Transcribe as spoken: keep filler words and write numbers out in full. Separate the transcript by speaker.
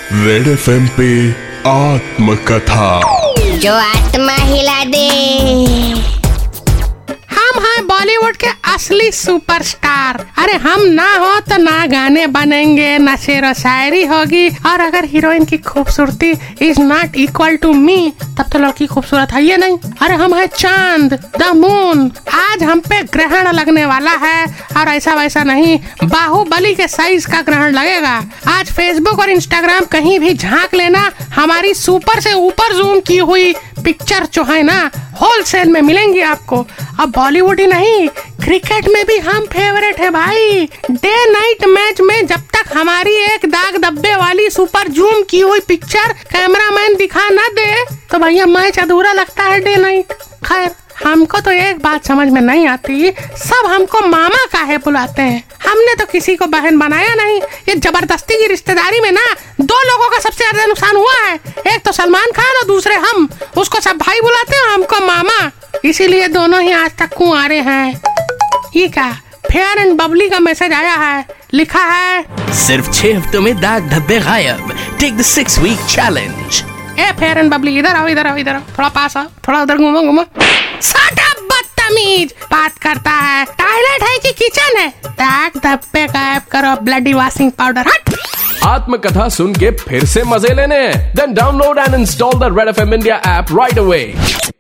Speaker 1: Red F M पे आत्मकथा,
Speaker 2: जो आत्मा हिला दे।
Speaker 3: हम हैं बॉलीवुड के असली सुपरस्टार। अरे हम ना हो तो ना गाने बनेंगे, ना शेर व शायरी होगी, और अगर हीरोइन की खूबसूरती is not equal to me, तब तो लड़की खूबसूरत है ये नहीं। अरे हम हैं चांद, द मून। आज हम पे ग्रहण लगने वाला है, और ऐसा वैसा नहीं, बाहुबली के साइज का ग्रहण लगेगा। आज फेसबुक और इंस्टाग्राम कहीं भी झांक लेना, हमारी सुपर से ऊपर जूम की हुई पिक्चर जो है ना, होलसेल में मिलेंगी आपको। अब बॉलीवुड ही नहीं, क्रिकेट में भी हम फेवरेट है भाई। डे नाइट मैच में जब तक हमारी एक दाग धब्बे वाली सुपर जूम की हुई पिक्चर कैमरामैन दिखा ना दे, तो भैया मैच अधूरा लगता है डे नाइट। खैर, हमको तो एक बात समझ में नहीं आती, सब हमको मामा काहे बुलाते हैं? हमने तो किसी को बहन बनाया नहीं। ये जबरदस्ती की रिश्तेदारी में ना दो लोगों का सबसे ज्यादा नुकसान हुआ है, एक तो सलमान खान और दूसरे हम। उसको सब भाई बुलाते हैं, हमको मामा, इसीलिए दोनों ही आज तक कुंवारे हैं। ये क्या फेयर एंड बबली का मैसेज आया है, लिखा है
Speaker 4: सिर्फ छह हफ्तों में दाग धब्बे गायब, take the six week challenge.
Speaker 3: A fair and bubbly, इधर आओ, इधर आओ, इधर आओ, थोड़ा पास आओ, थोड़ा उधर घूमो घूमो। साटा बदतमीज बात करता है, टॉयलेट है कि किचन है? दाग धब्बे गायब करो, ब्लडी वॉशिंग पाउडर। हट।
Speaker 5: आत्मकथा सुन के फिर से मजे लेने? Then download and install the Red F M India app right away.